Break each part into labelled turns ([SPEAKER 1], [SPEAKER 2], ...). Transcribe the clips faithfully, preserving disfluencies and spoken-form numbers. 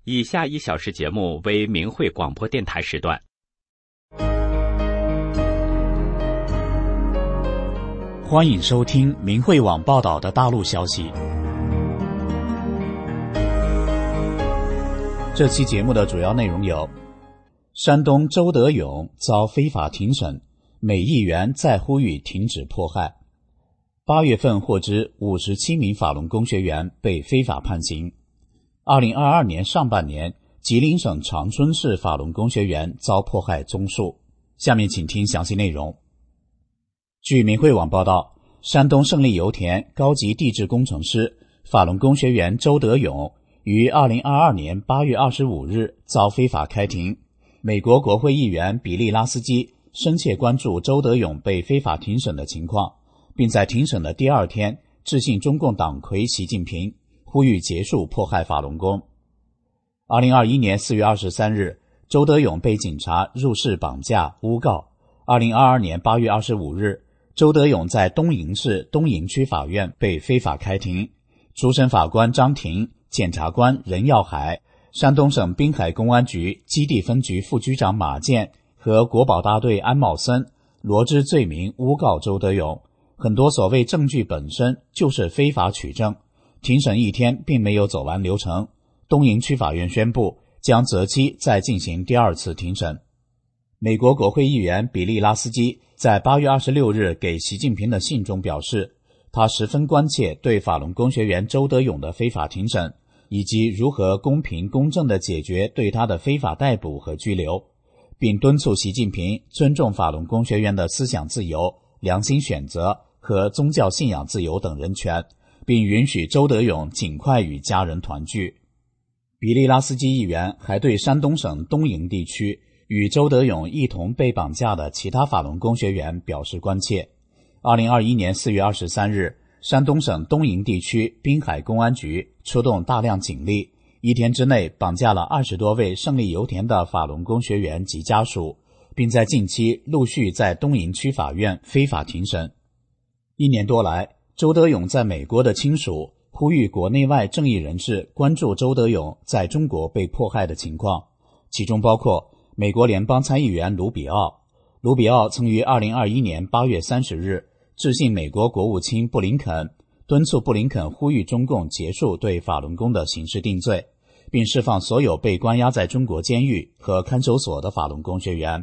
[SPEAKER 1] 以下一小时节目为明慧广播电台时段。
[SPEAKER 2] 欢迎收听明慧网报道的大陆消息。这期节目的主要内容有：山东周德勇遭非法庭审，美议员再呼吁停止迫害。八月份获知五十七名法轮功学员被非法判刑。二零二二年上半年，吉林省长春市法轮功学员遭迫害综述。下面请听详细内容。据明慧网报道，山东胜利油田高级地质工程师、法轮功学员周德勇于二零二二年八月二十五日遭非法开庭。美国国会议员比利拉斯基深切关注周德勇被非法庭审的情况，并在庭审的第二天致信中共党魁习近平，呼吁结束迫害法轮功。二零二一年四月二十三日，周德勇被警察入室绑架诬告。二零二二年八月二十五日，周德勇在东营市东营区法院被非法开庭。主审法官张庭、检察官任耀海、山东省滨海公安局基地分局副局长马建和国保大队安茂森罗织罪名诬告周德勇，很多所谓证据本身就是非法取证。庭审一天并没有走完流程，东营区法院宣布将择期再进行第二次庭审。美国国会议员比利拉斯基在八月二十六日给习近平的信中表示，他十分关切对法轮功学员周德勇的非法庭审，以及如何公平公正地解决对他的非法逮捕和拘留，并敦促习近平尊重法轮功学员的思想自由、良心选择和宗教信仰自由等人权，并允许周德勇尽快与家人团聚。比利拉斯基议员还对山东省东营地区与周德勇一同被绑架的其他法轮功学员表示关切。二零二一年四月二十三日，山东省东营地区滨海公安局出动大量警力，一天之内绑架了二十多位胜利油田的法轮功学员及家属，并在近期陆续在东营区法院非法庭审。一年多来，周德勇在美国的亲属呼吁国内外正义人士关注周德勇在中国被迫害的情况，其中包括美国联邦参议员卢比奥。卢比奥曾于二零二一年八月三十日致信美国国务卿布林肯，敦促布林肯呼吁中共结束对法轮功的刑事定罪，并释放所有被关押在中国监狱和看守所的法轮功学员。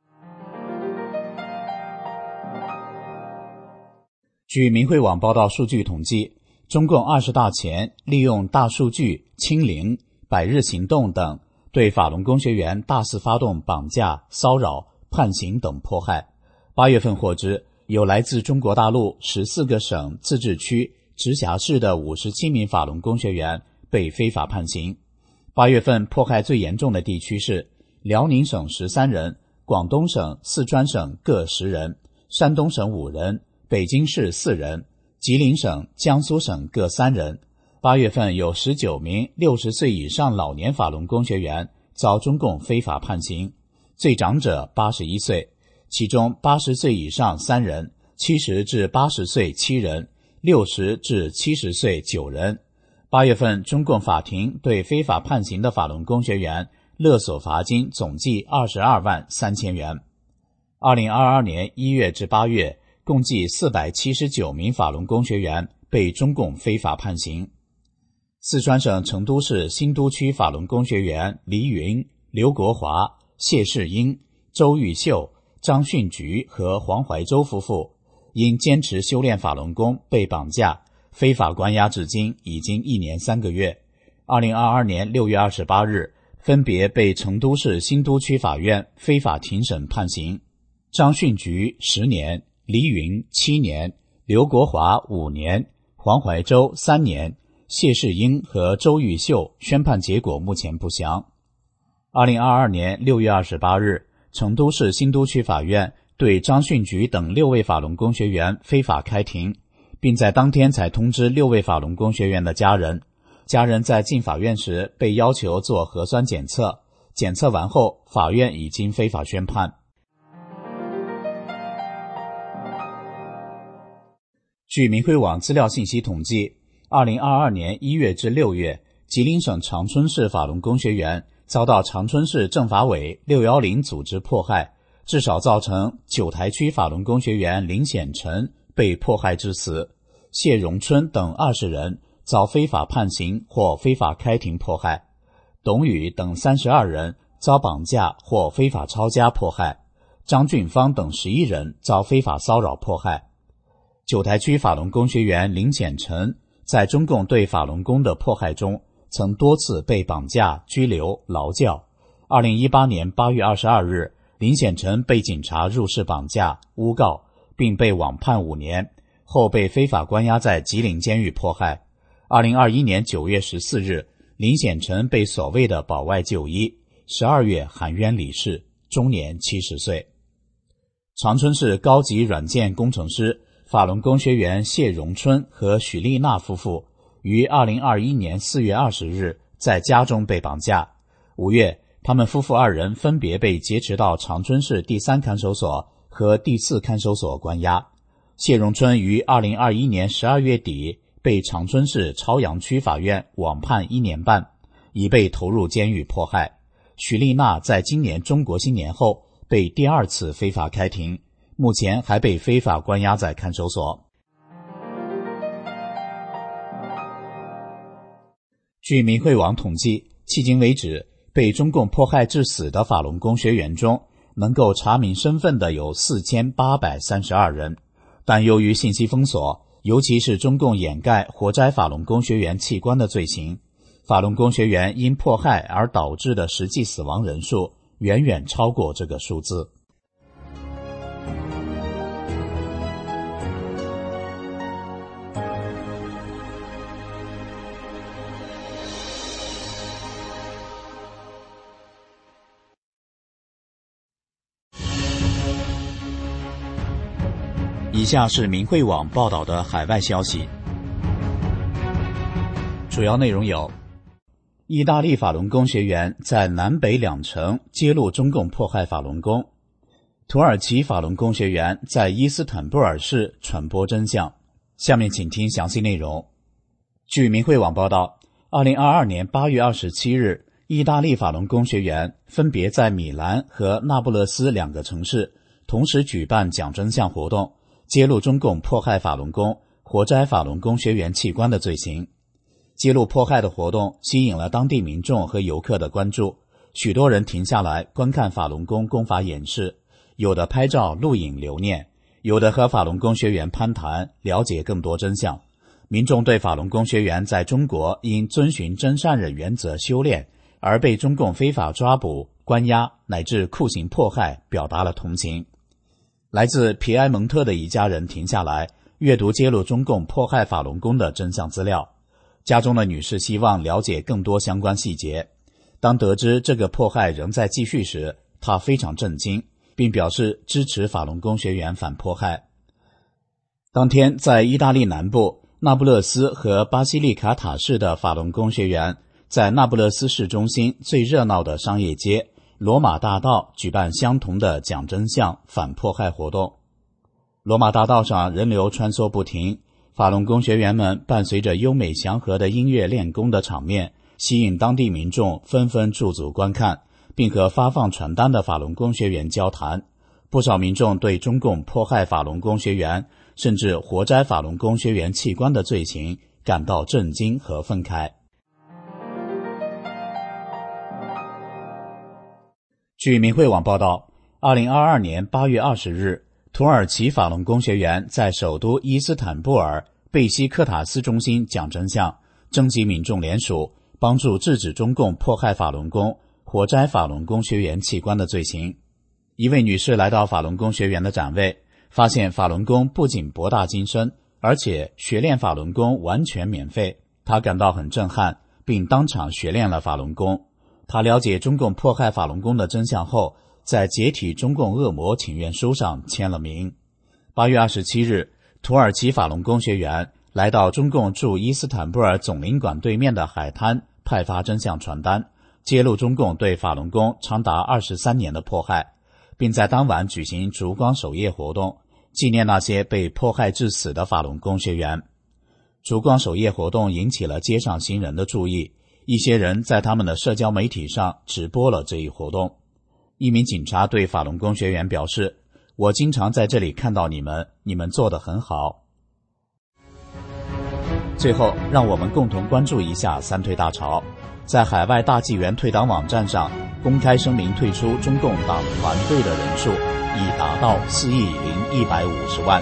[SPEAKER 2] 据明慧网报道数据统计，中共二十大前利用大数据、清零、百日行动等对法轮功学员大肆发动绑架、骚扰、判刑等迫害。八月份获知，有来自中国大陆十四个省、自治区、直辖市的五十七名法轮功学员被非法判刑。八月份迫害最严重的地区是辽宁省十三人、广东省、四川省各十人、山东省五人、北京市四人、吉林省、江苏省各三人。八月份有十九名六十岁以上老年法轮功学员遭中共非法判刑，最长者八十一岁，其中八十岁以上三人，七十至八十岁七人，六十至七十岁九人。八月份中共法庭对非法判刑的法轮功学员勒索罚金总计二十二万三千元。二零二二年一月至八月，共计四百七十九名法轮功学员被中共非法判刑。四川省成都市新都区法轮功学员黎云、刘国华、谢世英、周玉秀、张训菊和黄怀洲夫妇因坚持修炼法轮功被绑架，非法关押至今已经一年三个月。二零二二年六月二十八日，分别被成都市新都区法院非法庭审判刑。张训菊十年，黎云七年，刘国华五年，黄怀洲三年，谢世英和周玉秀宣判结果目前不详。二零二二年六月二十八日，成都市新都区法院对张训菊等六位法轮功学员非法开庭，并在当天才通知六位法轮功学员的家人。家人在进法院时被要求做核酸检测，检测完后，法院已经非法宣判。据明慧网资料信息统计，二零二二年一月至六月， 吉林省长春市法轮功学员遭到长春市政法委六一零组织迫害，至少造成九台区法轮功学员林显成被迫害致死，谢荣春等二十人遭非法判刑或非法开庭迫害，董宇等三十二人遭绑架或非法抄家迫害，张俊芳等十一人遭非法骚扰迫害。九台区法轮功学员林显成在中共对法轮功的迫害中曾多次被绑架、拘留、劳教。二零一八年八月二十二日，林显成被警察入室绑架、诬告，并被网判五年，后被非法关押在吉林监狱迫害。二零二一年九月十四日，林显成被所谓的保外就医，十二月含冤离世，终年七十岁。长春市高级软件工程师法轮功学员谢荣春和许丽娜夫妇于二零二一年四月二十日在家中被绑架。五月，他们夫妇二人分别被劫持到长春市第三看守所和第四看守所关押。谢荣春于二零二一年十二月底被长春市朝阳区法院网判一年半，已被投入监狱迫害。许丽娜在今年中国新年后被第二次非法开庭，目前还被非法关押在看守所。据明慧网统计，迄今为止，被中共迫害致死的法轮功学员中，能够查明身份的有四千八百三十二人，但由于信息封锁，尤其是中共掩盖活摘法轮功学员器官的罪行，法轮功学员因迫害而导致的实际死亡人数远远超过这个数字。以下是明慧网报道的海外消息，主要内容有：意大利法轮功学员在南北两城揭露中共迫害法轮功；土耳其法轮功学员在伊斯坦布尔市传播真相。下面请听详细内容。据明慧网报道，二零二二年八月二十七日，意大利法轮功学员分别在米兰和那不勒斯两个城市同时举办讲真相活动，揭露中共迫害法轮功、活摘法轮功学员器官的罪行。揭露迫害的活动吸引了当地民众和游客的关注，许多人停下来观看法轮功功法演示，有的拍照录影留念，有的和法轮功学员攀谈，了解更多真相。民众对法轮功学员在中国因遵循真善忍原则修炼而被中共非法抓捕、关押乃至酷刑迫害表达了同情。来自皮埃蒙特的一家人停下来阅读揭露中共迫害法轮功的真相资料，家中的女士希望了解更多相关细节。当得知这个迫害仍在继续时，她非常震惊，并表示支持法轮功学员反迫害。当天，在意大利南部那不勒斯和巴西利卡塔市的法轮功学员在那不勒斯市中心最热闹的商业街罗马大道举办相同的讲真相反迫害活动。罗马大道上人流穿梭不停，法轮功学员们伴随着优美祥和的音乐练功的场面，吸引当地民众纷纷驻足观看，并和发放传单的法轮功学员交谈。不少民众对中共迫害法轮功学员甚至活摘法轮功学员器官的罪行感到震惊和愤慨。据明慧网报道，二零二二年八月二十日，土耳其法轮功学员在首都伊斯坦布尔贝西克塔斯中心讲真相，征集民众联署，帮助制止中共迫害法轮功、活摘法轮功学员器官的罪行。一位女士来到法轮功学员的展位，发现法轮功不仅博大精深，而且学练法轮功完全免费。她感到很震撼，并当场学练了法轮功。他了解中共迫害法轮功的真相后，在解体中共恶魔请愿书上签了名。八月二十七日，土耳其法轮功学员来到中共驻伊斯坦布尔总领馆对面的海滩派发真相传单，揭露中共对法轮功长达二十三年的迫害，并在当晚举行烛光守夜活动，纪念那些被迫害致死的法轮功学员。烛光守夜活动引起了街上行人的注意， 一些人在他们的社交媒体上直播了这一活动。一名警察对法轮功学员表示，我经常在这里看到你们，你们做得很好。最后，让我们共同关注一下三退大潮。在海外大纪元退党网站上公开声明退出中共党团队的人数已达到四亿零一百五十万。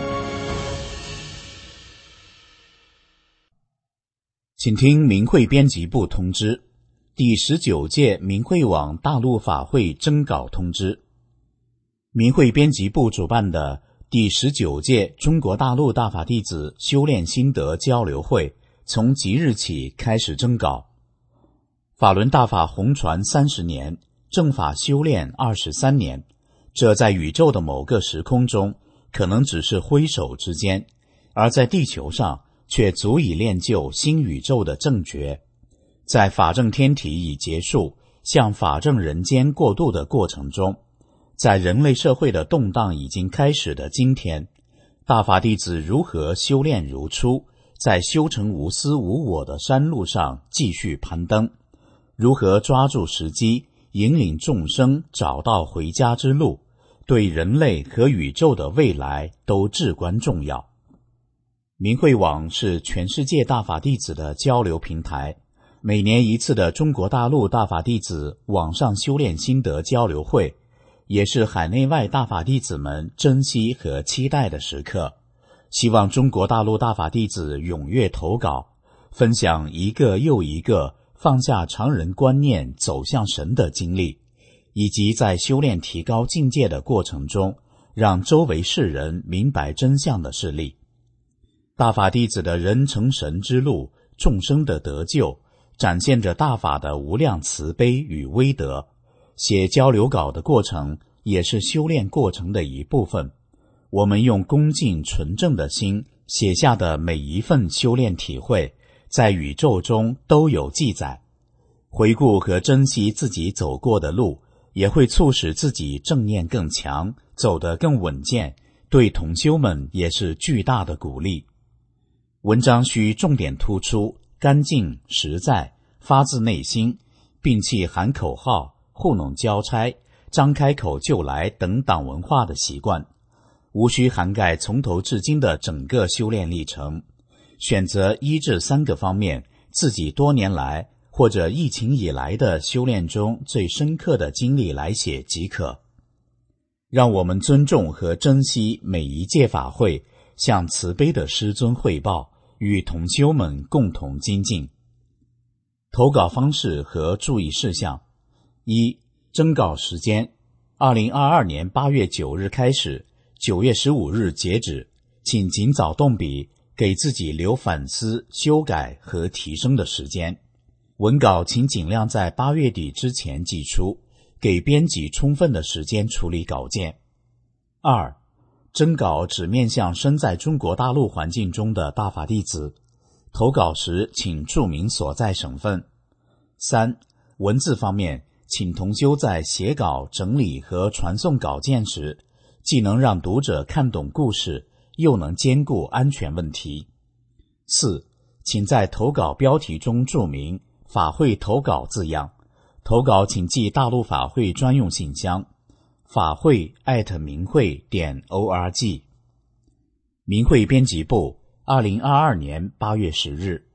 [SPEAKER 2] 请听明慧编辑部通知，第十九届明慧网大陆法会征稿通知。明慧编辑部主办的第十九届中国大陆大法弟子修炼心得交流会从即日起开始征稿。法轮大法红传三十年，正法修炼二十三年，这在宇宙的某个时空中可能只是挥手之间，而在地球上却足以练就新宇宙的正觉。在法正天体已结束向法正人间过渡的过程中，在人类社会的动荡已经开始的今天，大法弟子如何修炼如初，在修成无私无我的山路上继续攀登，如何抓住时机引领众生找到回家之路，对人类和宇宙的未来都至关重要。明慧网是全世界大法弟子的交流平台，每年一次的中国大陆大法弟子网上修炼心得交流会，也是海内外大法弟子们珍惜和期待的时刻。希望中国大陆大法弟子踊跃投稿，分享一个又一个放下常人观念走向神的经历，以及在修炼提高境界的过程中让周围世人明白真相的事例。大法弟子的人成神之路，众生的得救，展现着大法的无量慈悲与威德。写交流稿的过程也是修炼过程的一部分，我们用恭敬纯正的心写下的每一份修炼体会，在宇宙中都有记载。回顾和珍惜自己走过的路，也会促使自己正念更强，走得更稳健，对同修们也是巨大的鼓励。文章需重点突出干净、实在、发自内心，摒弃喊口号、糊弄交差、张开口就来等党文化的习惯，无需涵盖从头至今的整个修炼历程，选择一至三个方面自己多年来或者疫情以来的修炼中最深刻的经历来写即可。让我们尊重和珍惜每一届法会向慈悲的师尊汇报，与同修们共同精进。投稿方式和注意事项：一、征稿时间二零二二年八月九日开始，九月十五日截止，请尽早动笔，给自己留反思、修改和提升的时间。文稿请尽量在八月底之前寄出，给编辑充分的时间处理稿件。二、征稿只面向身在中国大陆环境中的大法弟子，投稿时请注明所在省份。三、文字方面，请同修在写稿、整理和传送稿件时，既能让读者看懂故事，又能兼顾安全问题。四、请在投稿标题中注明法会投稿字样，投稿请寄大陆法会专用信箱，法会艾特明慧点 org。 明慧编辑部，二零二二年八月十日。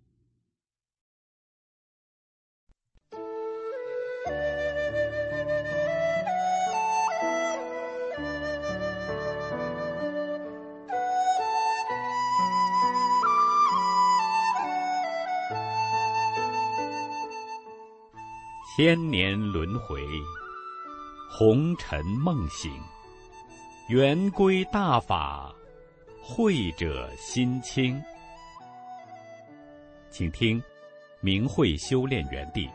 [SPEAKER 1] 千年轮回，红尘梦醒，圆归大法，慧者心清。请听明慧修炼园地。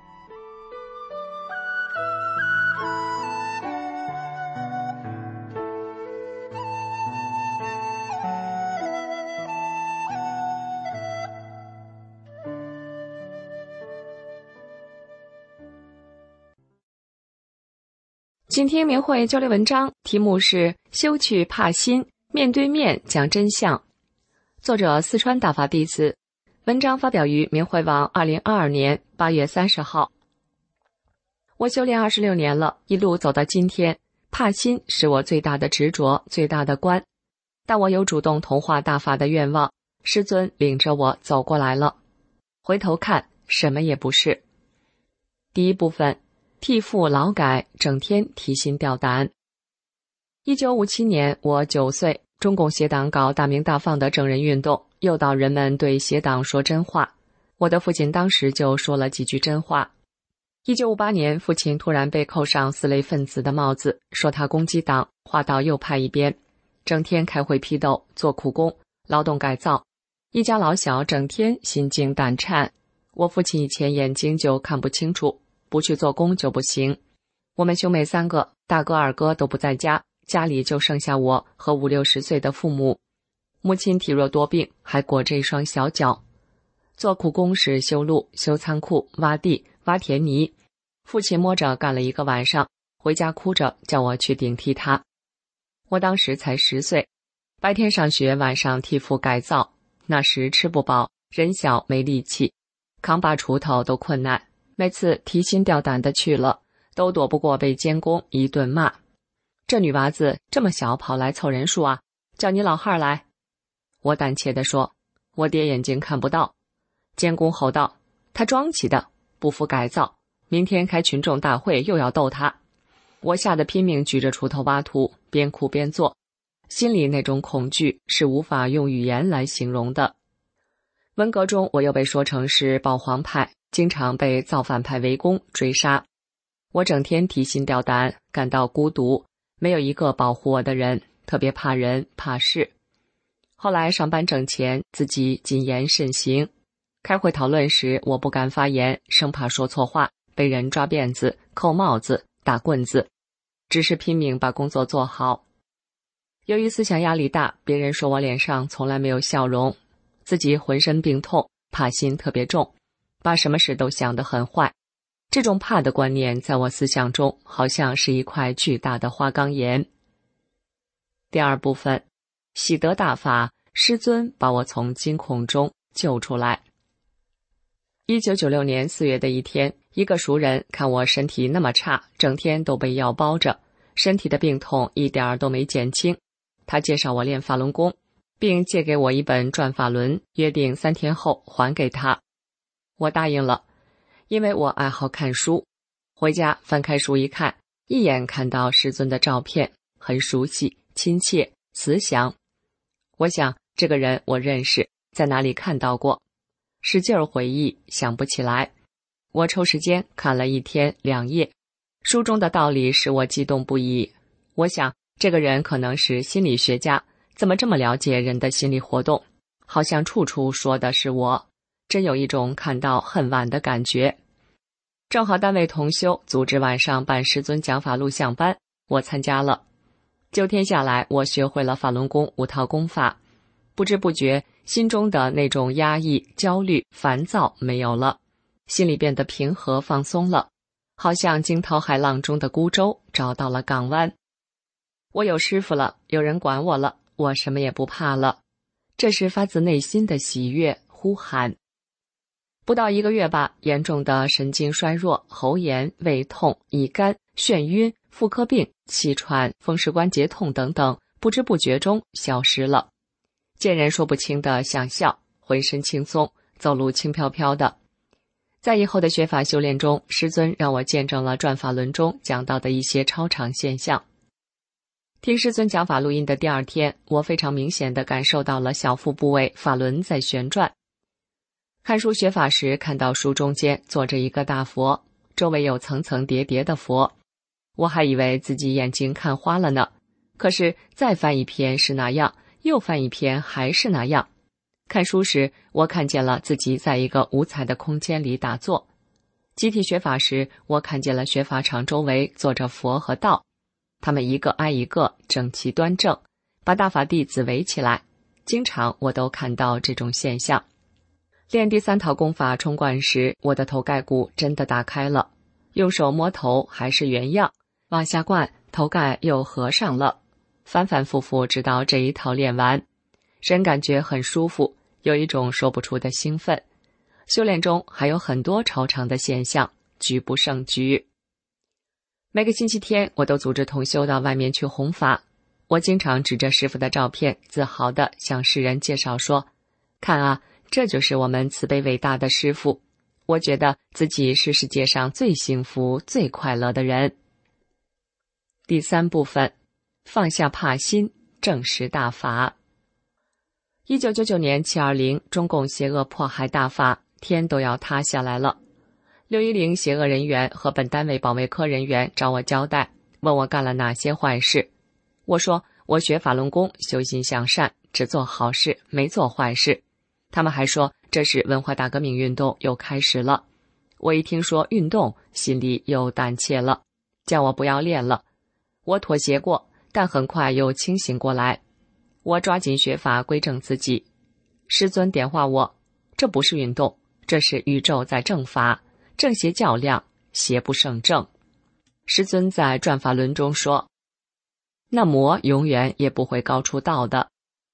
[SPEAKER 3] 请听明慧交流文章，题目是修去怕心，面对面讲真相。作者四川大法弟子， 文章发表于明慧网二零二二年八月三十号。我修炼二十六年了，一路走到今天，帕心是我最大的执着，最大的关。但我有主动同化大法的愿望，师尊领着我走过来了。回头看，什么也不是。第一部分，替父劳改，整天提心吊胆。一九五七年，我九岁，中共协党搞大明大放的整人运动，诱导人们对协党说真话。我的父亲当时就说了几句真话。一九五八年，父亲突然被扣上四类分子的帽子，说他攻击党，划到右派一边，整天开会批斗，做苦工，劳动改造，一家老小整天心惊胆颤。我父亲以前眼睛就看不清楚，不去做工就不行。我们兄妹三个，大哥二哥都不在家，家里就剩下我和五六十岁的父母。母亲体弱多病，还裹着一双小脚。做苦工是修路、修仓库、挖地、挖田泥。父亲摸着干了一个晚上，回家哭着叫我去顶替他。我当时才十岁，白天上学，晚上替父改造。那时吃不饱，人小没力气，扛把锄头都困难，每次提心吊胆的去了，都躲不过被监工一顿骂。这女娃子这么小跑来凑人数啊，叫你老汉来。我胆怯地说，我爹眼睛看不到。监工吼道，他装起的，不服改造，明天开群众大会又要斗他。我吓得拼命举着锄头挖土，边哭边做，心里那种恐惧是无法用语言来形容的。文革中我又被说成是保皇派，经常被造反派围攻追杀。我整天提心吊胆，感到孤独，没有一个保护我的人，特别怕人怕事。后来上班挣钱，自己谨言慎行。开会讨论时，我不敢发言，生怕说错话，被人抓辫子、扣帽子、打棍子，只是拼命把工作做好。由于思想压力大，别人说我脸上从来没有笑容，自己浑身病痛，怕心特别重，把什么事都想得很坏。这种怕的观念在我思想中好像是一块巨大的花岗岩。第二部分，喜得大法，师尊把我从惊恐中救出来。一九九六年四月的一天，一个熟人看我身体那么差，整天都被药包着，身体的病痛一点儿都没减轻。他介绍我练法轮功，并借给我一本转法轮，约定三天后还给他。我答应了，因为我爱好看书。回家翻开书一看，一眼看到师尊的照片，很熟悉、亲切、慈祥。我想这个人我认识，在哪里看到过？使劲儿回忆，想不起来。我抽时间看了一天两夜，书中的道理使我激动不已。我想这个人可能是心理学家，怎么这么了解人的心理活动？好像处处说的是我，真有一种看到恨晚的感觉。正好单位同修组织晚上办师尊讲法录像班，我参加了。九天下来，我学会了法轮功五套功法，不知不觉心中的那种压抑、焦虑、烦躁没有了，心里变得平和放松了，好像惊涛骇浪中的孤舟找到了港湾。我有师傅了，有人管我了，我什么也不怕了，这是发自内心的喜悦呼喊。不到一个月吧，严重的神经衰弱、喉炎、胃痛、乙肝、眩晕、妇科病、气喘、风湿关节痛等等，不知不觉中消失了。见人说不清的想笑，浑身轻松，走路轻飘飘的。在以后的学法修炼中，师尊让我见证了转法轮中讲到的一些超常现象。听师尊讲法录音的第二天，我非常明显地感受到了小腹部位法轮在旋转。看书学法时，看到书中间坐着一个大佛，周围有层层叠叠的佛，我还以为自己眼睛看花了呢。可是再翻一篇是那样，又翻一篇还是那样。看书时，我看见了自己在一个五彩的空间里打坐。集体学法时，我看见了学法场周围坐着佛和道，他们一个挨一个，整齐端正，把大法弟子围起来。经常我都看到这种现象。练第三套功法冲冠时，我的头盖骨真的打开了，用手摸头还是原样，往下灌，头盖又合上了。反反复复直到这一套练完，人感觉很舒服， 有一种说不出的兴奋。修炼中还有很多超常的现象，局不胜局。每个星期天，我都组织同修到外面去弘法。我经常指着师父的照片，自豪地向世人介绍说：看啊，这就是我们慈悲伟大的师父。我觉得自己是世界上最幸福、最快乐的人。第三部分，放下怕心，正实大法。一九九九年七二零，中共邪恶迫害大法，天都要塌下来了。六一零邪恶人员和本单位保卫科人员找我交代，问我干了哪些坏事。我说我学法轮功，修心向善，只做好事，没做坏事。他们还说这是文化大革命运动又开始了。我一听说运动，心里又胆怯了，叫我不要练了。我妥协过，但很快又清醒过来。我抓紧学法，归正自己。师尊点化我，这不是运动，这是宇宙在正法，正邪较量，邪不胜正。师尊在转法轮中说，那魔永远也不会高出道的。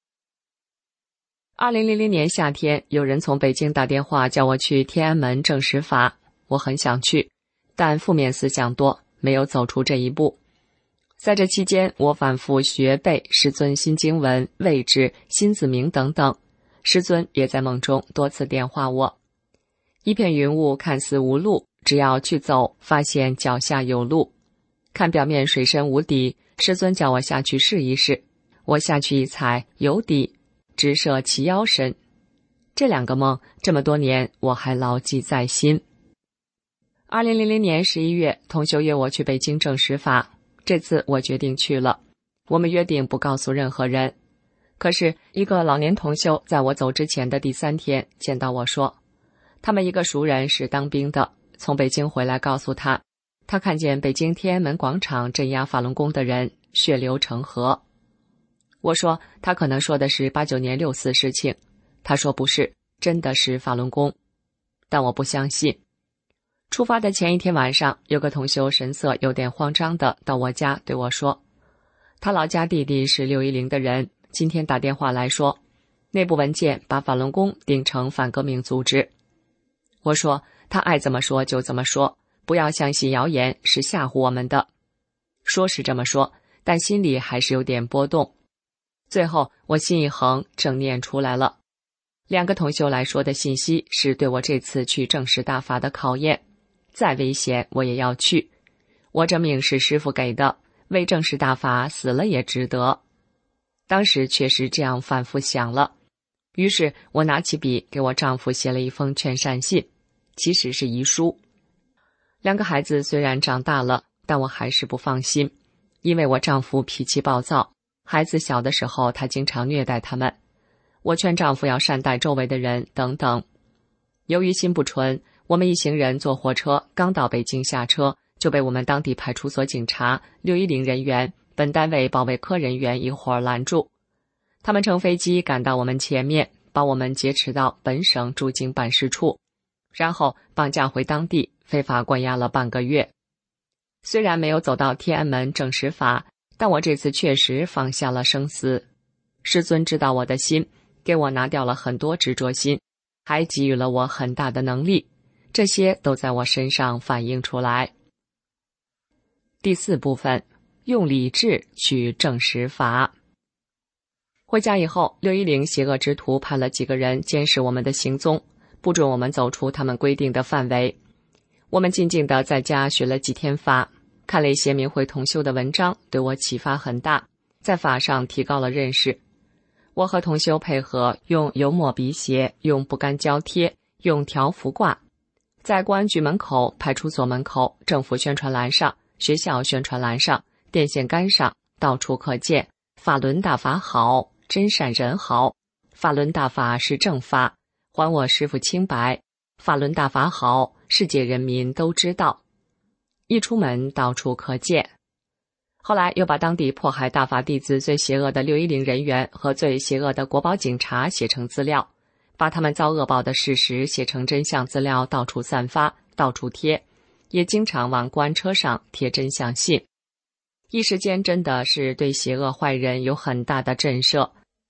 [SPEAKER 3] 二零零零年夏天，有人从北京打电话叫我去天安门证实法，我很想去，但负面思想多，没有走出这一步。在这期间，我反复学背师尊新经文、位置、新字名等等，师尊也在梦中多次电话我。一片云雾看似无路，只要去走，发现脚下有路。看表面水深无底，师尊叫我下去试一试，我下去一踩，有底，直射齐腰深。这两个梦，这么多年我还牢记在心。二零零零年十一月，同修约我去北京证实法，这次我决定去了。我们约定不告诉任何人。可是一个老年同修在我走之前的第三天见到我说，他们一个熟人是当兵的，从北京回来告诉他，他看见北京天安门广场镇压法轮功的人血流成河。我说他可能说的是八九年六四事情，他说不是，真的是法轮功。但我不相信。出发的前一天晚上，有个同修神色有点慌张的到我家对我说，他老家弟弟是六一零的人，今天打电话来说，内部文件把法轮功定成反革命组织。我说他爱怎么说就怎么说，不要相信谣言，是吓唬我们的。说是这么说，但心里还是有点波动。最后我心一横，正念出来了。两个同修来说的信息是对我这次去正实大法的考验，再危险我也要去。我这命是师父给的，为正实大法死了也值得。当时确实这样反复想了，于是我拿起笔给我丈夫写了一封劝善信，其实是遗书。两个孩子虽然长大了，但我还是不放心，因为我丈夫脾气暴躁，孩子小的时候他经常虐待他们。我劝丈夫要善待周围的人等等。由于心不纯，我们一行人坐火车刚到北京下车，就被我们当地派出所警察、六一零人员、本单位保卫科人员一伙儿拦住。他们乘飞机赶到我们前面，把我们劫持到本省驻京办事处，然后绑架回当地，非法关押了半个月。虽然没有走到天安门证实法，但我这次确实放下了生死。师尊知道我的心，给我拿掉了很多执着心，还给予了我很大的能力，这些都在我身上反映出来。第四部分，用理智去证实法。回家以后，六一零邪恶之徒派了几个人监视我们的行踪，不准我们走出他们规定的范围。我们静静地在家学了几天法，看了一些明慧同修的文章，对我启发很大，在法上提高了认识。我和同修配合，用油墨笔写，用不干胶贴，用条幅挂，在公安局门口、派出所门口、政府宣传栏上、学校宣传栏上、电线杆上，到处可见法轮大法好，真善人好，法轮大法是正法，还我师父清白，法轮大法好，世界人民都知道。一出门到处可见。后来又把当地迫害大法弟子最邪恶的六一零人员和最邪恶的国保警察写成资料，把他们遭恶报的事实写成真相资料，到处散发，到处贴，也经常往公安车上贴真相信。一时间真的是对邪恶坏人有很大的震慑。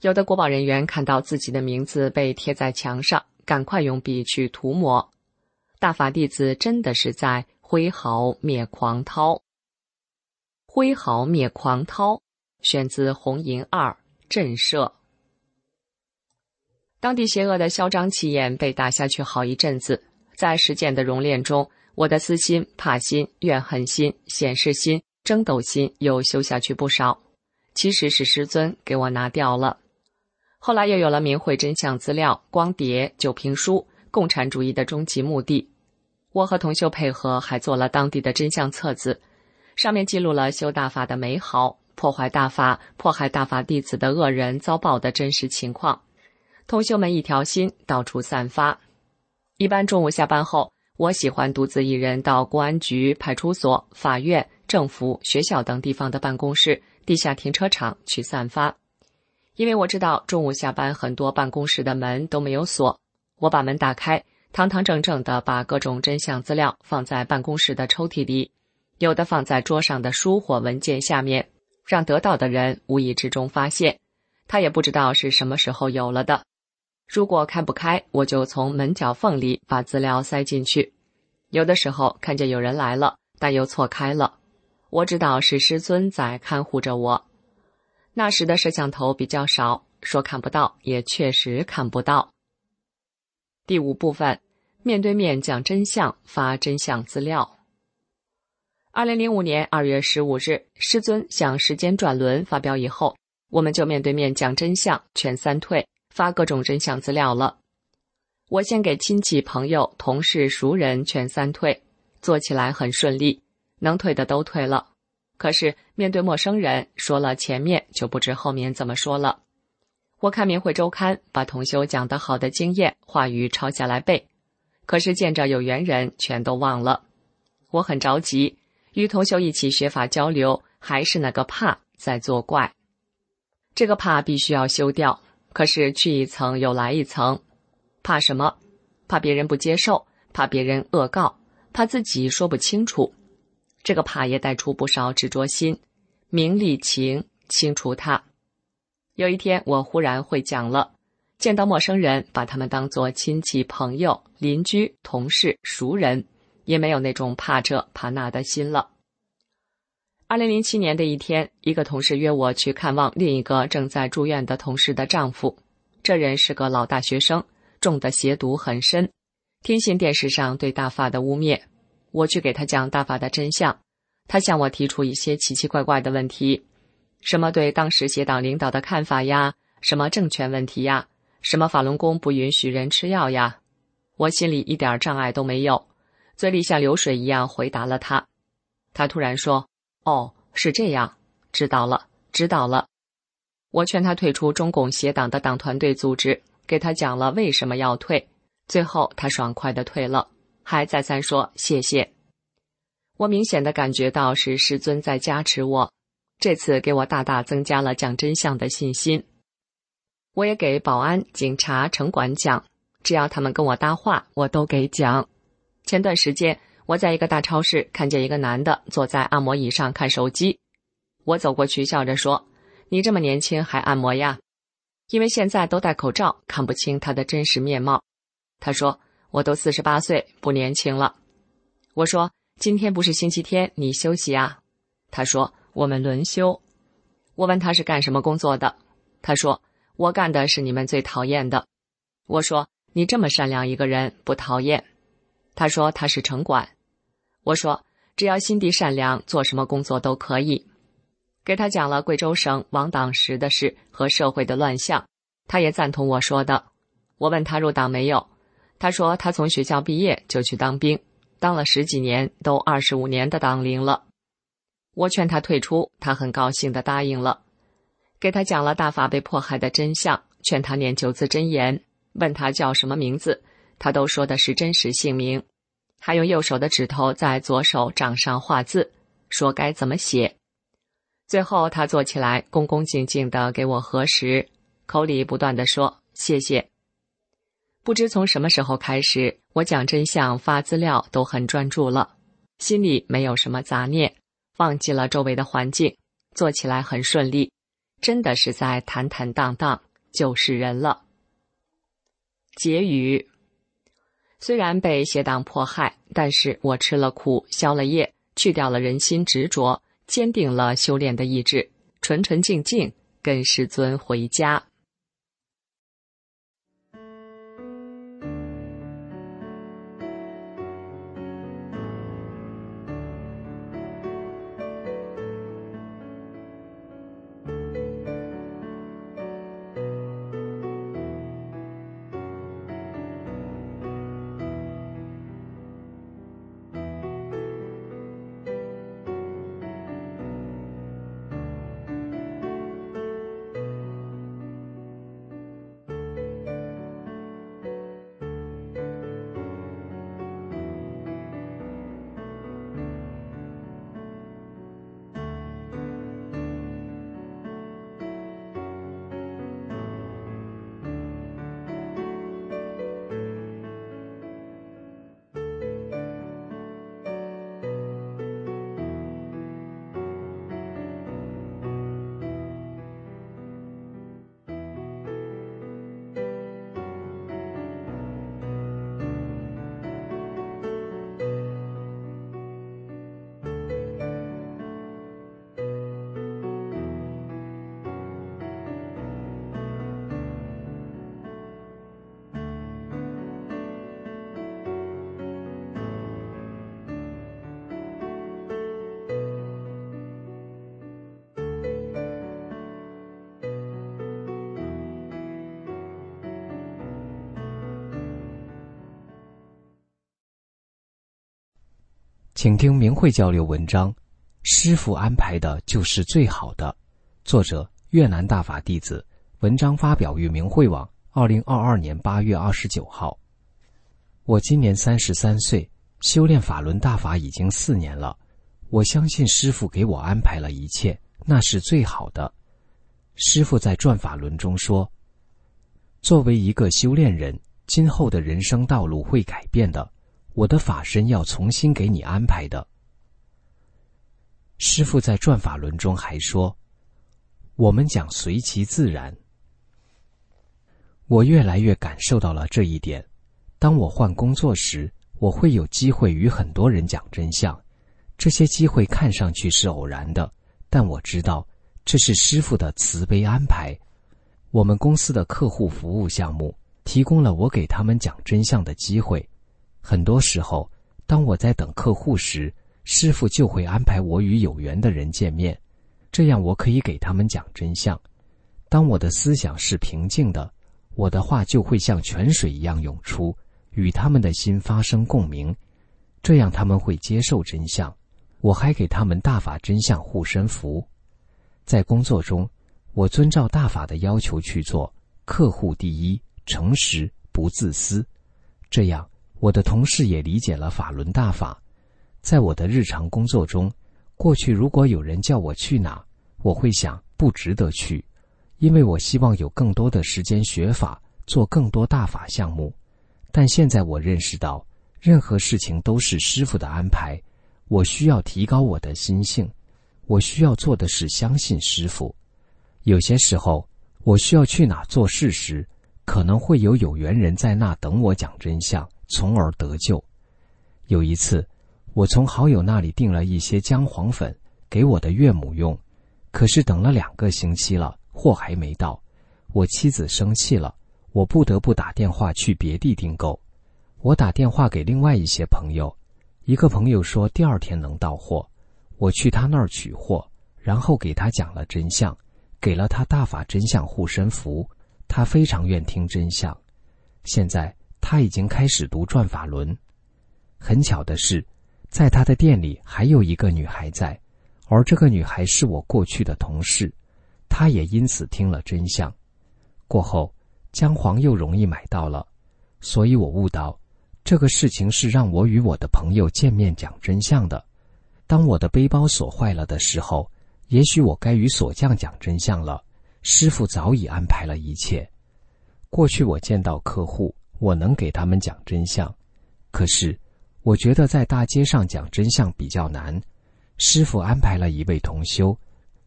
[SPEAKER 3] 有的国保人员看到自己的名字被贴在墙上，赶快用笔去涂抹。大法弟子真的是在挥毫灭狂涛。挥毫灭狂涛，选自《红银二震慑》。当地邪恶的嚣张气焰被打下去好一阵子，在实践的熔炼中，我的私心、怕心、怨恨心、显示心、争斗心又修下去不少。其实是师尊给我拿掉了。后来又有了明慧真相资料、光碟、酒瓶书、共产主义的终极目的。我和同修配合，还做了当地的真相册子，上面记录了修大法的美好，破坏大法、迫害大法弟子的恶人遭报的真实情况。同修们一条心，到处散发。一般中午下班后，我喜欢独自一人到公安局、派出所、法院、政府、学校等地方的办公室、地下停车场去散发。因为我知道中午下班很多办公室的门都没有锁，我把门打开，堂堂正正地把各种真相资料放在办公室的抽屉里，有的放在桌上的书或文件下面，让得到的人无意之中发现，他也不知道是什么时候有了的。如果开不开，我就从门角缝里把资料塞进去。有的时候看见有人来了，但又错开了，我知道是师尊在看护着我。那时的摄像头比较少，说看不到也确实看不到。第五部分，面对面讲真相，发真相资料。二零零五年二月十五日，师尊向时间转轮发表以后，我们就面对面讲真相，全三退，发各种真相资料了。我先给亲戚、朋友、同事、熟人全三退，做起来很顺利，能退的都退了。可是面对陌生人，说了前面就不知后面怎么说了。我看明慧周刊，把同修讲得好的经验话语抄下来背，可是见着有缘人全都忘了。我很着急，与同修一起学法交流，还是那个怕在作怪。这个怕必须要修掉，可是去一层又来一层。怕什么？怕别人不接受，怕别人恶告，怕自己说不清楚。这个怕也带出不少执着心，名利情，清除它。有一天我忽然会讲了，见到陌生人，把他们当作亲戚、朋友、邻居、同事、熟人，也没有那种怕这怕那的心了。二零零七年的一天，一个同事约我去看望另一个正在住院的同事的丈夫。这人是个老大学生，中的邪毒很深，听信电视上对大法的污蔑。我去给他讲大法的真相，他向我提出一些奇奇怪怪的问题，什么对当时邪党领导的看法呀，什么政权问题呀，什么法轮功不允许人吃药呀。我心里一点障碍都没有，嘴里像流水一样回答了他。他突然说，哦，是这样，知道了，知道了。我劝他退出中共邪党的党团队组织，给他讲了为什么要退，最后他爽快地退了，还再三说谢谢。我明显地感觉到是师尊在加持我，这次给我大大增加了讲真相的信心。我也给保安、警察、城管讲，只要他们跟我搭话，我都给讲。前段时间我在一个大超市看见一个男的坐在按摩椅上看手机，我走过去笑着说，你这么年轻还按摩呀？因为现在都戴口罩，看不清他的真实面貌。他说，我都四十八岁，不年轻了。我说，今天不是星期天，你休息啊？他说，我们轮休。我问他是干什么工作的，他说，我干的是你们最讨厌的。我说，你这么善良一个人，不讨厌。他说他是城管。我说，只要心地善良，做什么工作都可以。给他讲了贵州省亡党时的事和社会的乱象，他也赞同我说的。我问他入党没有，他说他从学校毕业就去当兵，当了十几年，都二十五年的党龄了。我劝他退出，他很高兴地答应了。给他讲了大法被迫害的真相，劝他念九字真言，问他叫什么名字，他都说的是真实姓名，还用右手的指头在左手掌上画字，说该怎么写。最后他坐起来，恭恭敬敬地给我核实，口里不断地说谢谢。不知从什么时候开始，我讲真相发资料都很专注了，心里没有什么杂念，忘记了周围的环境，做起来很顺利，真的是在坦坦荡荡， 就是人了。结语：虽然被邪党迫害，但是我吃了苦，消了业，去掉了人心执着，坚定了修炼的意志，纯纯净净跟师尊回家。
[SPEAKER 4] 请听明慧交流文章，师父安排的就是最好的。作者越南大法弟子，文章发表于明慧网，二零二二年八月二十九号。我今年三十三岁，修炼法轮大法已经四年了。我相信师父给我安排了一切，那是最好的。师父在转法轮中说，作为一个修炼人，今后的人生道路会改变的，我的法身要重新给你安排的。师父在转法轮中还说，我们讲随其自然。我越来越感受到了这一点。当我换工作时，我会有机会与很多人讲真相，这些机会看上去是偶然的，但我知道这是师父的慈悲安排。我们公司的客户服务项目提供了我给他们讲真相的机会。很多时候，当我在等客户时，师父就会安排我与有缘的人见面，这样我可以给他们讲真相。当我的思想是平静的，我的话就会像泉水一样涌出，与他们的心发生共鸣，这样他们会接受真相。我还给他们大法真相护身符。在工作中，我遵照大法的要求去做，客户第一，诚实，不自私。这样我的同事也理解了法轮大法。在我的日常工作中，过去如果有人叫我去哪，我会想不值得去，因为我希望有更多的时间学法，做更多大法项目。但现在我认识到，任何事情都是师父的安排，我需要提高我的心性，我需要做的是相信师父。有些时候，我需要去哪做事时，可能会有有缘人在那等我讲真相，从而得救。有一次，我从好友那里订了一些姜黄粉给我的岳母用，可是等了两个星期了，货还没到。我妻子生气了，我不得不打电话去别地订购。我打电话给另外一些朋友，一个朋友说第二天能到货，我去他那儿取货，然后给他讲了真相，给了他大法真相护身符，他非常愿听真相。现在他已经开始读转法轮。很巧的是，在他的店里还有一个女孩在，而这个女孩是我过去的同事，她也因此听了真相。过后，姜黄又容易买到了，所以我悟到，这个事情是让我与我的朋友见面讲真相的。当我的背包锁坏了的时候，也许我该与锁匠讲真相了，师父早已安排了一切。过去我见到客户，我能给他们讲真相，可是我觉得在大街上讲真相比较难。师父安排了一位同修，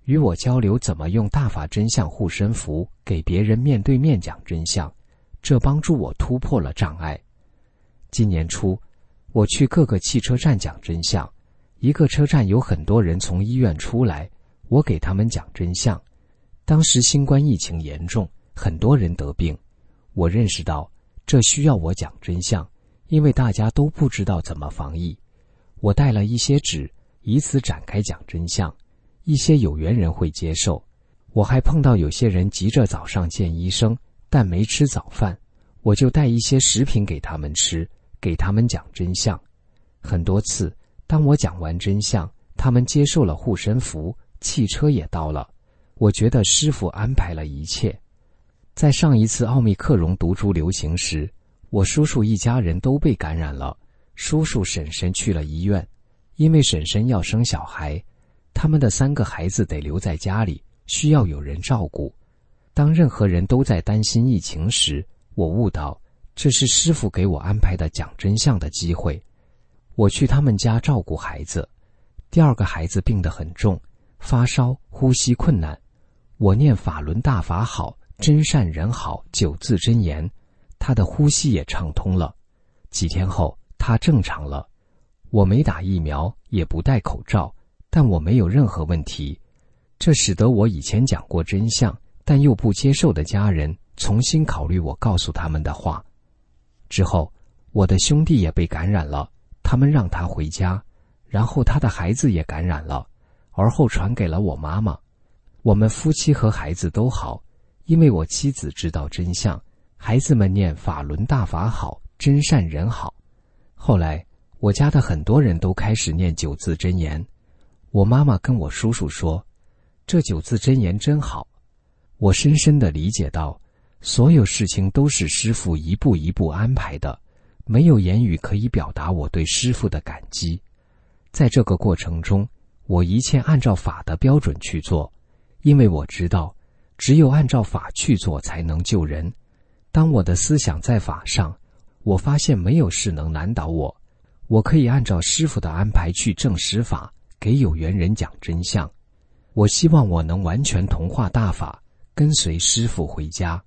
[SPEAKER 4] 与我交流怎么用大法真相护身符给别人面对面讲真相，这帮助我突破了障碍。今年初，我去各个汽车站讲真相，一个车站有很多人从医院出来，我给他们讲真相。当时新冠疫情严重，很多人得病，我认识到这需要我讲真相，因为大家都不知道怎么防疫。我带了一些纸，以此展开讲真相，一些有缘人会接受。我还碰到有些人急着早上见医生，但没吃早饭，我就带一些食品给他们吃，给他们讲真相。很多次，当我讲完真相，他们接受了护身符，汽车也到了。我觉得师父安排了一切。在上一次奥密克戎毒株流行时，我叔叔一家人都被感染了，叔叔婶婶去了医院，因为婶婶要生小孩，他们的三个孩子得留在家里，需要有人照顾。当任何人都在担心疫情时，我悟到这是师父给我安排的讲真相的机会。我去他们家照顾孩子，第二个孩子病得很重，发烧，呼吸困难。我念法轮大法好，真善人好九字真言，他的呼吸也畅通了。几天后，他正常了。我没打疫苗，也不戴口罩，但我没有任何问题。这使得我以前讲过真相，但又不接受的家人重新考虑我告诉他们的话。之后，我的兄弟也被感染了，他们让他回家，然后他的孩子也感染了，而后传给了我妈妈。我们夫妻和孩子都好，因为我妻子知道真相，孩子们念法轮大法好，真善人好。后来，我家的很多人都开始念九字真言。我妈妈跟我叔叔说，这九字真言真好。我深深地理解到，所有事情都是师父一步一步安排的，没有言语可以表达我对师父的感激。在这个过程中，我一切按照法的标准去做，因为我知道，只有按照法去做才能救人。当我的思想在法上，我发现没有事能难倒我，我可以按照师父的安排去证实法，给有缘人讲真相。我希望我能完全同化大法，跟随师父回家。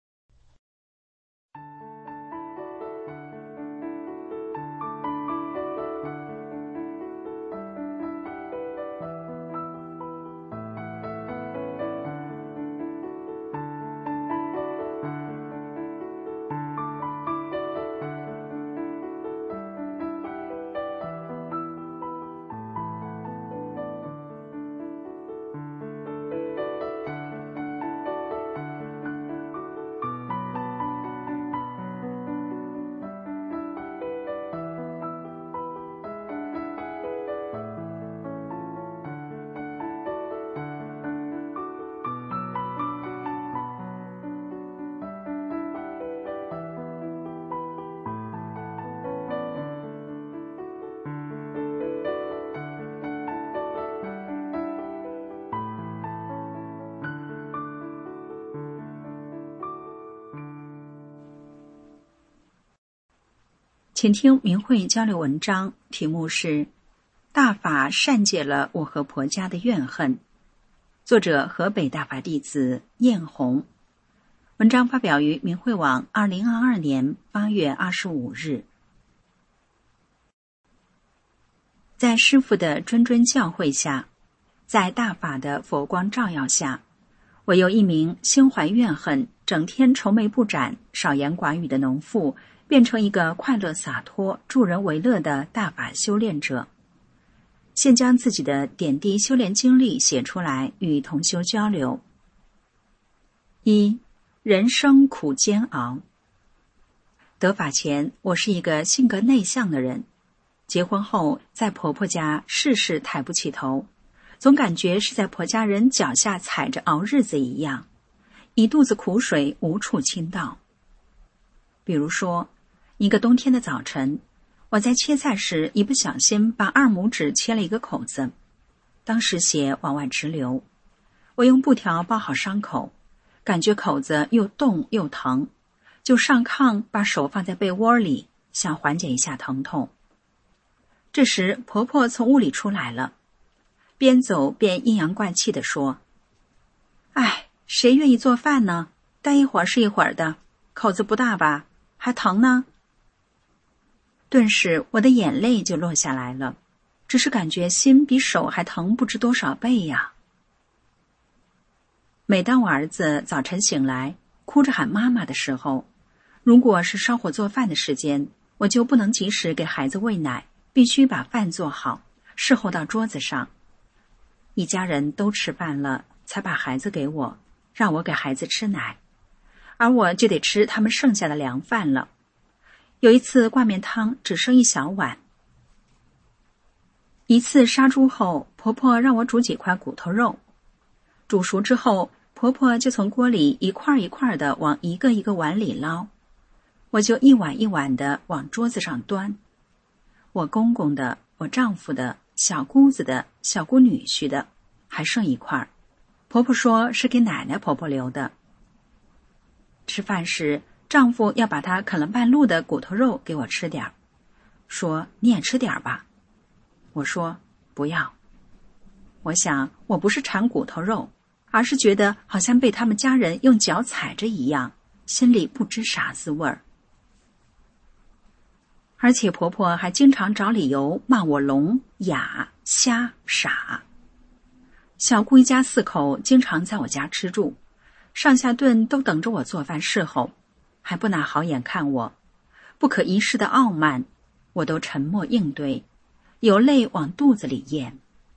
[SPEAKER 5] 请听明慧交流文章，题目是大法善解了我和婆家的怨恨，作者河北大法弟子燕红。文章发表于明慧网二零二二年八月二十五日。在师父的谆谆教诲下，在大法的佛光照耀下，我由一名心怀怨恨、整天愁眉不展、少言寡语的农妇，变成一个快乐洒脱、助人为乐的大法修炼者。现将自己的点滴修炼经历写出来，与同修交流。一、人生苦煎熬。得法前，我是一个性格内向的人。结婚后，在婆婆家事事抬不起头，总感觉是在婆家人脚下踩着熬日子一样，一肚子苦水无处倾倒。比如说，一个冬天的早晨，我在切菜时一不小心把二拇指切了一个口子，当时血往外直流。我用布条包好伤口，感觉口子又冻又疼，就上炕把手放在被窝里，想缓解一下疼痛。这时婆婆从屋里出来了， 边走边阴阳怪气地说：哎，谁愿意做饭呢？待一会儿是一会儿的，口子不大吧？还疼呢？顿时我的眼泪就落下来了，只是感觉心比手还疼不知多少倍呀。每当我儿子早晨醒来哭着喊妈妈的时候，如果是烧火做饭的时间，我就不能及时给孩子喂奶，必须把饭做好，侍候到桌子上。一家人都吃饭了，才把孩子给我，让我给孩子吃奶，而我就得吃他们剩下的凉饭了。有一次挂面汤只剩一小碗。一次杀猪后，婆婆让我煮几块骨头肉，煮熟之后，婆婆就从锅里一块一块的往一个一个碗里捞，我就一碗一碗的往桌子上端。我公公的，我丈夫的，小姑子的，小姑女婿的，还剩一块，婆婆说是给奶奶婆婆留的。吃饭时，丈夫要把他啃了半路的骨头肉给我吃点儿，说你也吃点儿吧。我说不要。我想我不是馋骨头肉，而是觉得好像被他们家人用脚踩着一样，心里不知啥滋味儿。而且婆婆还经常找理由骂我聋、哑、瞎、傻。小姑一家四口经常在我家吃住，上下顿都等着我做饭侍候，还不拿好眼看我，不可一世的傲慢，我都沉默应对，有泪往肚子里咽。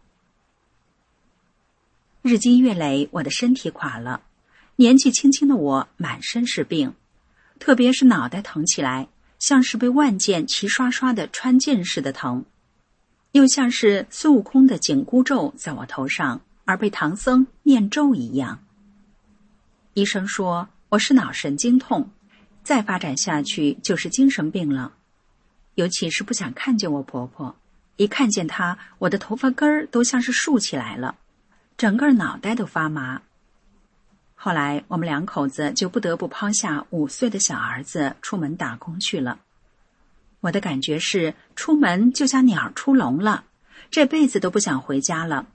[SPEAKER 5] 日积月累，我的身体垮了，年纪轻轻的我满身是病，特别是脑袋疼起来，像是被万箭齐刷刷的穿进似的疼，又像是孙悟空的紧箍咒在我头上，而被唐僧念咒一样。医生说我是脑神经痛，再发展下去就是精神病了。尤其是不想看见我婆婆，一看见她，我的头发根儿都像是竖起来了，整个脑袋都发麻。后来我们两口子就不得不抛下五岁的小儿子出门打工去了。我的感觉是出门就像鸟出笼了，这辈子都不想回家了。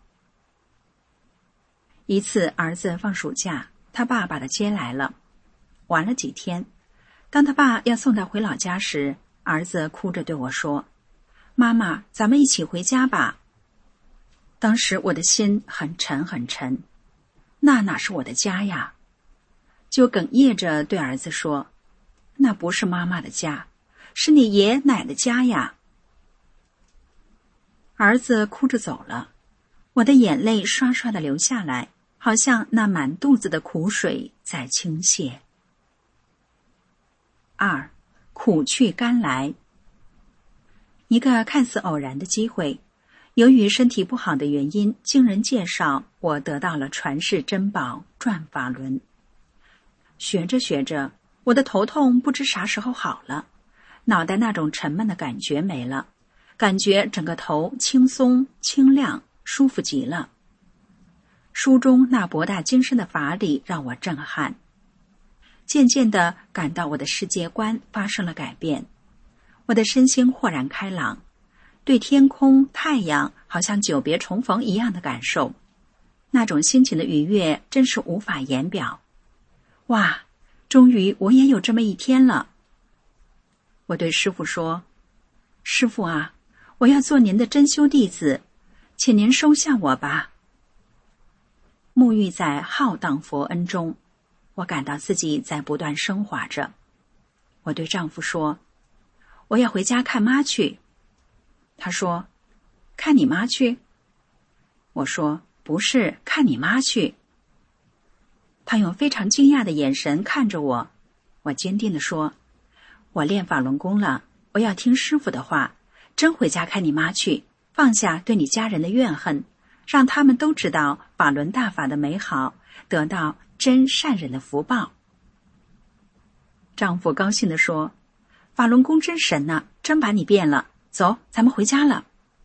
[SPEAKER 5] 一次儿子放暑假，他爸把他接来了，玩了几天。当他爸要送他回老家时，儿子哭着对我说：妈妈，咱们一起回家吧。当时我的心很沉很沉，那哪是我的家呀？就哽咽着对儿子说：那不是妈妈的家，是你爷爷奶的家呀。儿子哭着走了，我的眼泪刷刷地流下来，好像那满肚子的苦水在倾泻。二，苦去甘来。一个看似偶然的机会，由于身体不好的原因，经人介绍，我得到了传世珍宝转法轮。学着学着，我的头痛不知啥时候好了，脑袋那种沉闷的感觉没了，感觉整个头轻松清亮，舒服极了。书中那博大精深的法理让我震撼，渐渐地感到我的世界观发生了改变，我的身心豁然开朗，对天空、太阳好像久别重逢一样的感受，那种心情的愉悦真是无法言表。哇，终于我也有这么一天了。我对师父说：师父啊，我要做您的真修弟子，请您收下我吧。沐浴在浩荡佛恩中，我感到自己在不断升华着。我对丈夫说：我要回家看妈去。他说：看你妈去？我说：不是，看你妈去。他用非常惊讶的眼神看着我，我坚定地说：我练法轮功了，我要听师父的话，真回家看你妈去，放下对你家人的怨恨，让他们都知道法轮大法的美好，得到真善忍的福报。丈夫高兴地说：法轮功真神呐，真把你变了，走，咱们回家了。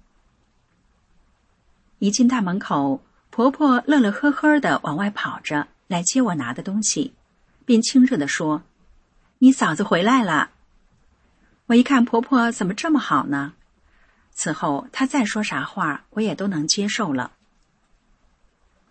[SPEAKER 5] 一进大门口，婆婆乐乐呵呵地往外跑着来接我拿的东西，并亲热地说：你嫂子回来了。我一看婆婆怎么这么好呢？此后她再说啥话我也都能接受了，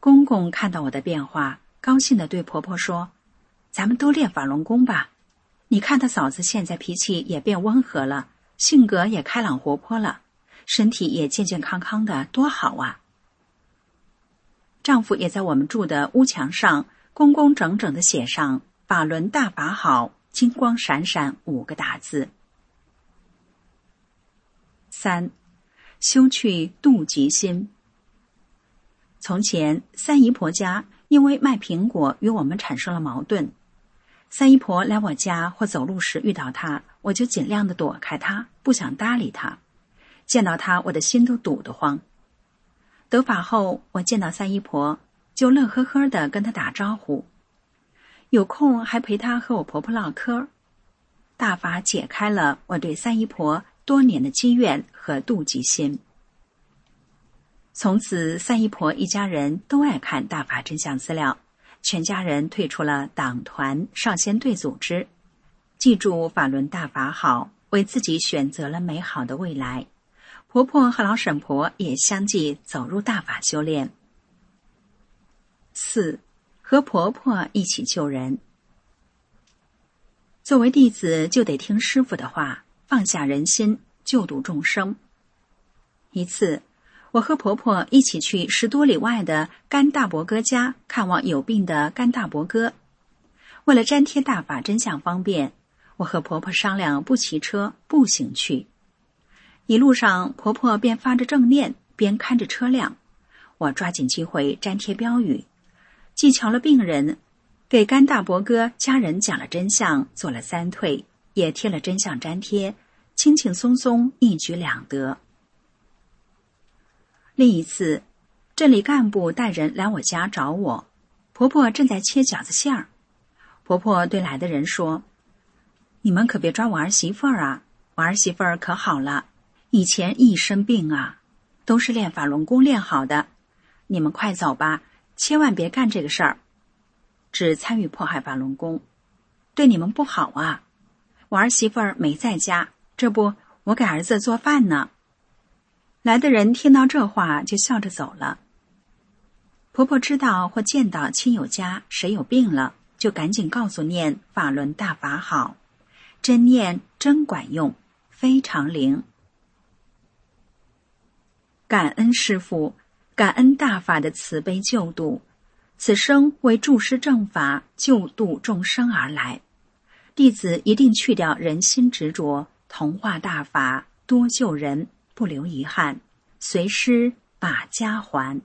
[SPEAKER 5] 公公看到我的变化，高兴地对婆婆说：“咱们都练法轮功吧。你看她嫂子现在脾气也变温和了，性格也开朗活泼了，身体也健健康康的，多好啊！”丈夫也在我们住的屋墙上工工整整地写上“法轮大法好，金光闪闪”五个大字。三，修去妒忌心。从前三姨婆家因为卖苹果与我们产生了矛盾，三姨婆来我家或走路时遇到她，我就尽量的躲开她，不想搭理她。见到她，我的心都堵得慌。得法后，我见到三姨婆就乐呵呵地跟她打招呼，有空还陪她和我婆婆唠嗑。大法解开了我对三姨婆多年的积怨和妒忌心。从此三姨婆一家人都爱看大法真相资料，全家人退出了党团少先队组织，记住法轮大法好，为自己选择了美好的未来。婆婆和老婶婆也相继走入大法修炼。四，和婆婆一起救人。作为弟子就得听师父的话，放下人心，救度众生。一次，我和婆婆一起去十多里外的甘大伯哥家看望有病的甘大伯哥。为了粘贴大法真相方便，我和婆婆商量不骑车，步行去。一路上，婆婆边发着正念，边看着车辆。我抓紧机会粘贴标语，既瞧了病人，给甘大伯哥家人讲了真相，做了三退，也贴了真相粘贴，轻轻松松，一举两得。另一次，镇里干部带人来我家找我，婆婆正在切饺子馅儿。婆婆对来的人说：“你们可别抓我儿媳妇儿啊，我儿媳妇儿可好了，以前一身病啊，都是练法轮功练好的。你们快走吧，千万别干这个事儿，只参与迫害法轮功，对你们不好啊。我儿媳妇儿没在家，这不，我给儿子做饭呢。”来的人听到这话就笑着走了。婆婆知道或见到亲友家谁有病了，就赶紧告诉念法轮大法好，真念真管用，非常灵。感恩师父，感恩大法的慈悲救度，此生为助师正法，救度众生而来。弟子一定去掉人心执着，同化大法，多救人，不留遗憾，随师把家还。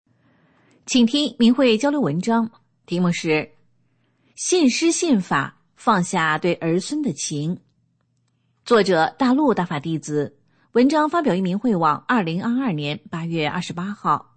[SPEAKER 6] 请听明慧交流文章，题目是信师信法， 放下对儿孙的情。作者大陆大法弟子，文章发表于明慧网二零二二年八月二十八号。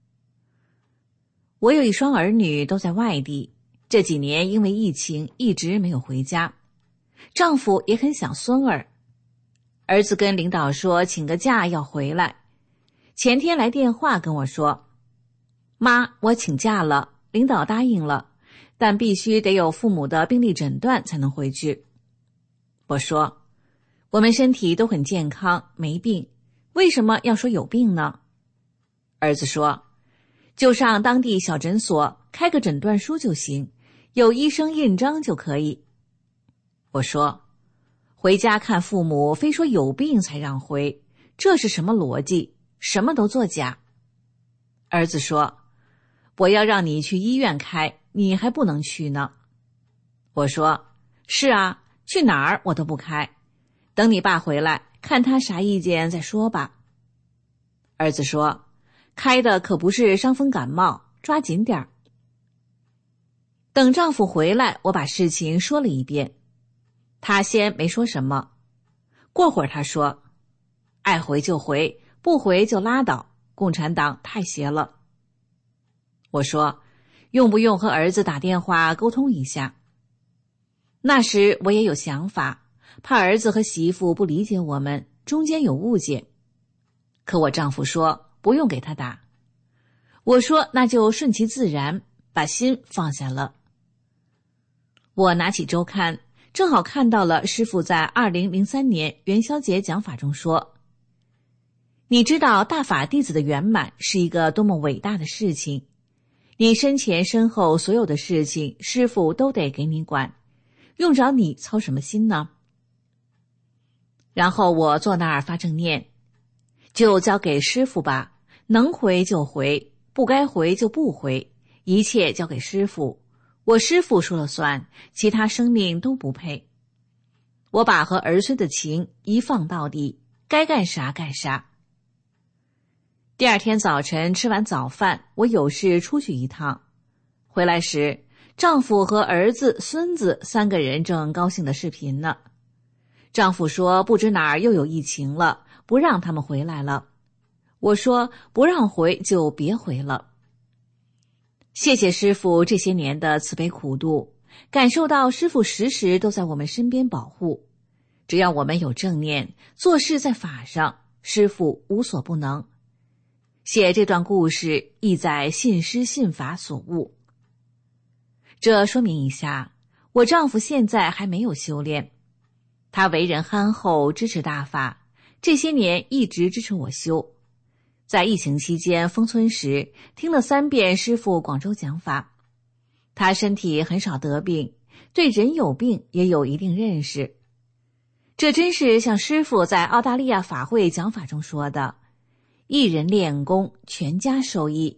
[SPEAKER 6] 我有一双儿女都在外地，这几年因为疫情一直没有回家，丈夫也很想孙儿。儿子跟领导说请个假要回来，前天来电话跟我说，妈，我请假了，领导答应了，但必须得有父母的病历诊断才能回去。我说，我们身体都很健康，没病，为什么要说有病呢？儿子说，就上当地小诊所开个诊断书就行，有医生印章就可以。我说，回家看父母非说有病才让回，这是什么逻辑？什么都作假。儿子说，我要让你去医院开，你还不能去呢。我说，是啊，去哪儿我都不开，等你爸回来，看他啥意见再说吧。儿子说，开的可不是伤风感冒，抓紧点儿。等丈夫回来，我把事情说了一遍，他先没说什么，过会儿他说，爱回就回，不回就拉倒，共产党太邪了。我说，用不用和儿子打电话沟通一下？那时我也有想法，怕儿子和媳妇不理解我们，中间有误解。可我丈夫说，不用给他打。我说，那就顺其自然，把心放下了。我拿起周刊，正好看到了师父在二零零三年元宵节讲法中说，你知道大法弟子的圆满是一个多么伟大的事情，你身前身后所有的事情，师父都得给你管，用着你操什么心呢？然后我坐那儿发正念，就交给师父吧，能回就回，不该回就不回，一切交给师父，我师父说了算，其他生命都不配。我把和儿孙的情一放到底，该干啥干啥。第二天早晨吃完早饭，我有事出去一趟，回来时丈夫和儿子孙子三个人正高兴的视频呢。丈夫说不知哪儿又有疫情了，不让他们回来了。我说不让回就别回了。谢谢师父这些年的慈悲苦度，感受到师父时时都在我们身边保护，只要我们有正念，做事在法上，师父无所不能。写这段故事意在信师信法所悟。这说明一下，我丈夫现在还没有修炼，他为人憨厚，支持大法，这些年一直支持我修。在疫情期间封村时，听了三遍师父广州讲法，他身体很少得病，对人有病也有一定认识。这真是像师父在澳大利亚法会讲法中说的，一人练功，全家受益。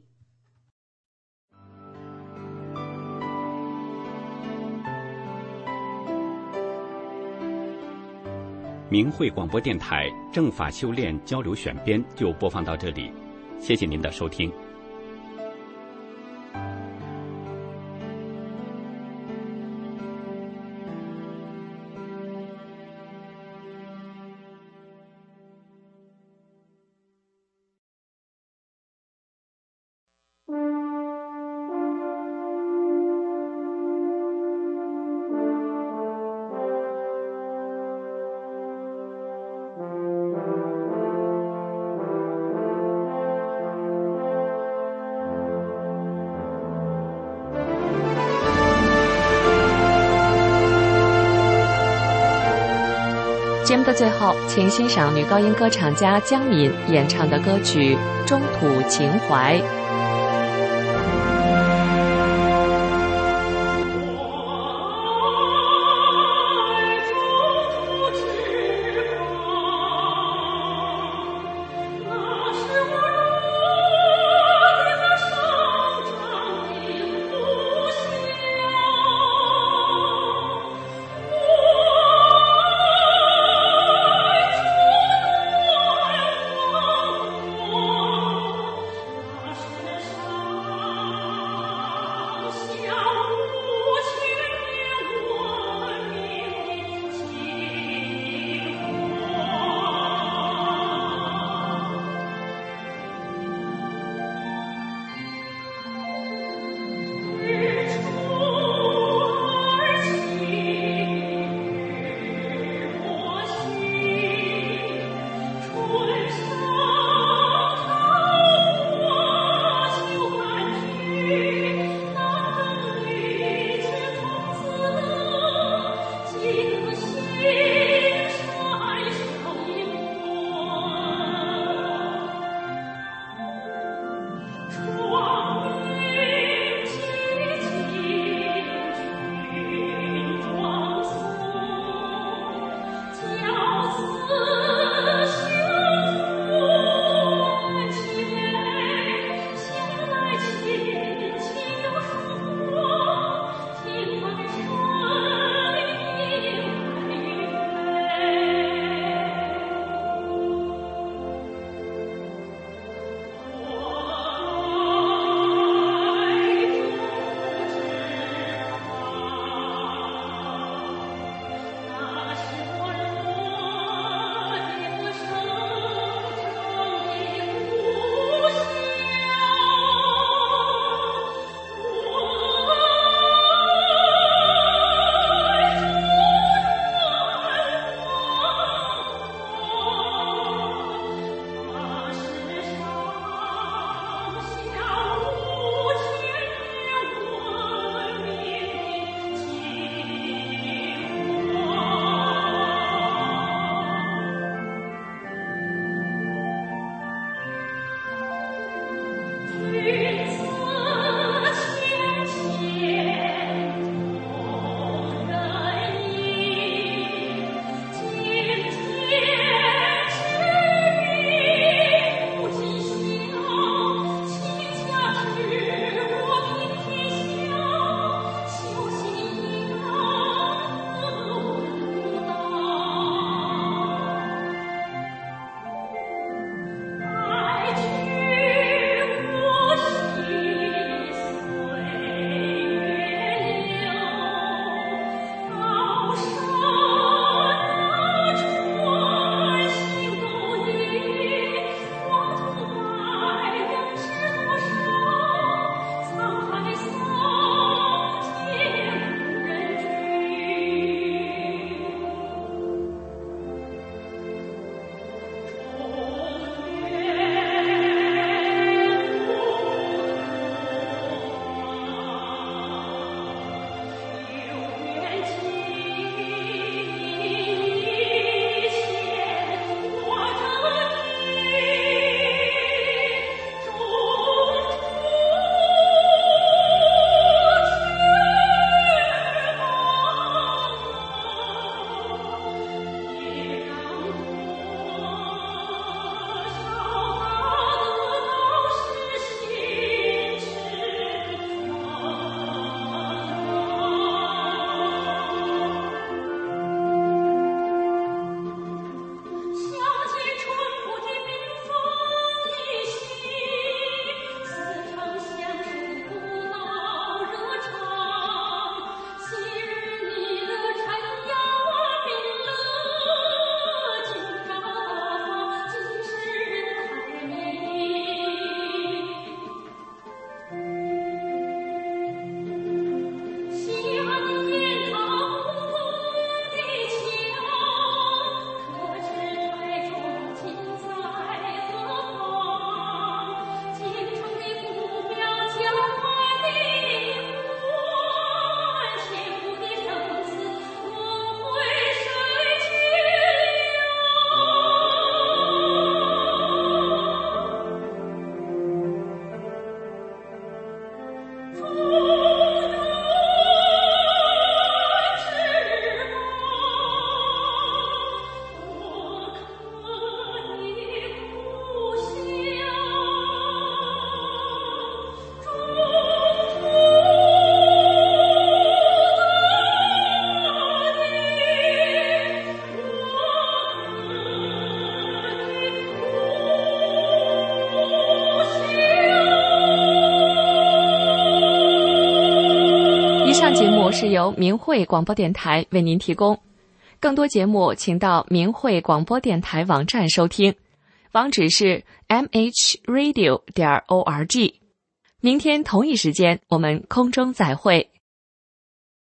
[SPEAKER 1] 明慧广播电台正法修炼交流选编就播放到这里，谢谢您的收听。
[SPEAKER 3] 节目的最后，请欣赏女高音歌唱家江敏演唱的歌曲《中土情怀》。 目是由明慧广播电台为您提供，更多节目请到明慧广播电台网站收听，网址是 m h radio 点 org。明天同一时间我们空中再会。